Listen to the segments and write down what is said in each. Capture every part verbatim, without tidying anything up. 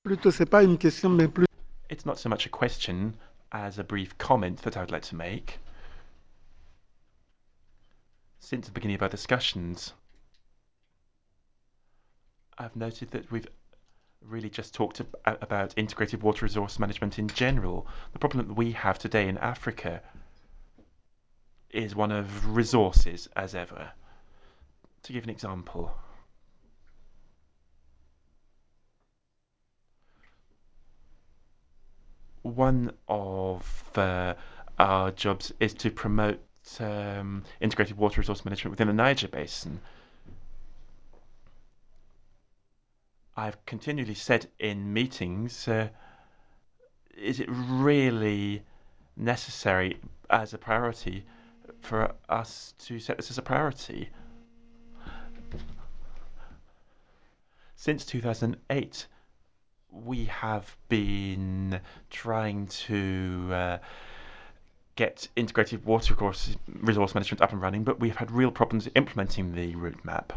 Plutôt, c'est pas une question, mais plus. It's not so much a question as a brief comment that I would like to make. Since the beginning of our discussions, I've noted that we've really just talked about integrated water resource management in general. The problem that we have today in Africa is one of resources, as ever. To give an example, one of uh, our jobs is to promote um, integrated water resource management within the Niger Basin. I've continually said in meetings, uh, is it really necessary as a priority for us to set this as a priority? Since two thousand eight, we have been trying to uh, get integrated water resource management up and running, but we've had real problems implementing the route map.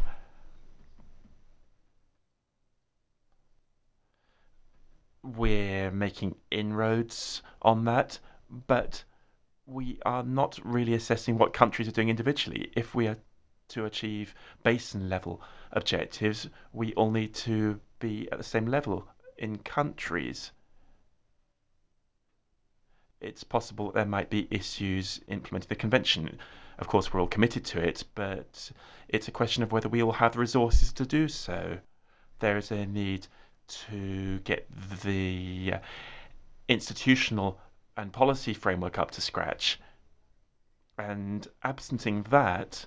We're making inroads on that, but we are not really assessing what countries are doing individually. If we are to achieve basin level objectives, we all need to be at the same level in countries. It's possible that there might be issues implementing the convention. Of course, we're all committed to it, but it's a question of whether we all have the resources to do so. There is a need to get the institutional and policy framework up to scratch. And absenting that,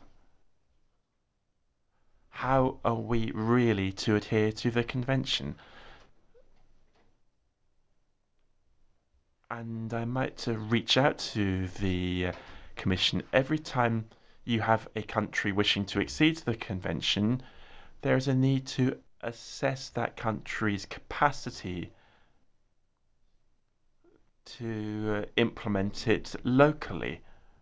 how are we really to adhere to the convention? And I might uh, reach out to the uh, Commission. Every time you have a country wishing to exceed the convention, there is a need to assess that country's capacity to uh, implement it locally.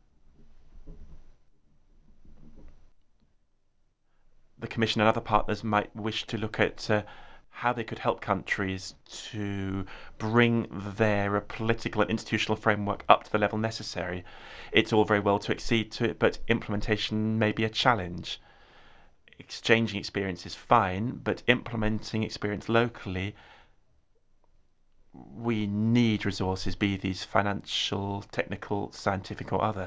The Commission and other partners might wish to look at uh, how they could help countries to bring their political and institutional framework up to the level necessary. It's all very well to accede to it, but implementation may be a challenge. Exchanging experience is fine, but implementing experience locally, we need resources, be these financial, technical, scientific, or other.